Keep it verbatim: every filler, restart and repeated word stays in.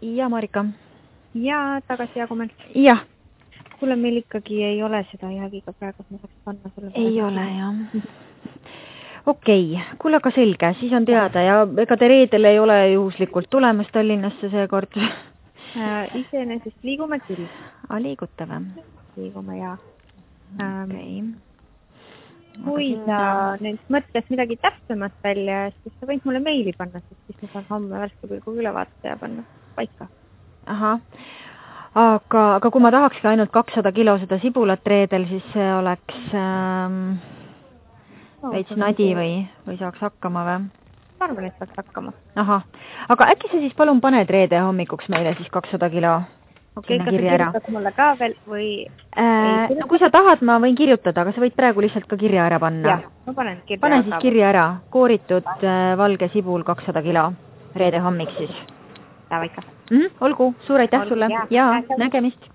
Ja, Marika. Ja, tagasi Jaagumäelt. Jah. Kuule, meil ikkagi ei ole seda jäägiga praegu, et ma saaks panna sulle. Ei ole, jah. Okei, kuule aga selge, siis on teada ja ega te reedel ei ole juhuslikult tulemas Tallinnasse seekord? Äh, iseenesest liigume küll. A, liigute või? Liigume, jaa. Okei. Kui sa nüüd mõtled midagi täpsemat välja, siis sa võid mulle meili panna, siis ma saan homme värske pilguga üle vaadata ja panna paika. Aha. Aga, aga kui ma tahakski ainult kakssada kilo seda sibulat reedel, siis see oleks ähm, no, veits nadi või, või saaks hakkama või? Ma arvan, et saaks hakkama. Aha. Aga äkki sa siis palun paned reede hommikuks meile siis kakssada kilo? Okei, kas sa kirjutad mulle ka veel või... Äh, no kui sa tahad, ma võin kirjutada, aga sa võid praegu lihtsalt ka kirja ära panna. Jah, ma panen kirja Pane siis kirja ära. Kooritud äh, valge sibul kakssada kilo. Reede hommik siis. Davai ka. Mm, olgu, suur aitäh sulle. Ja, nägemist.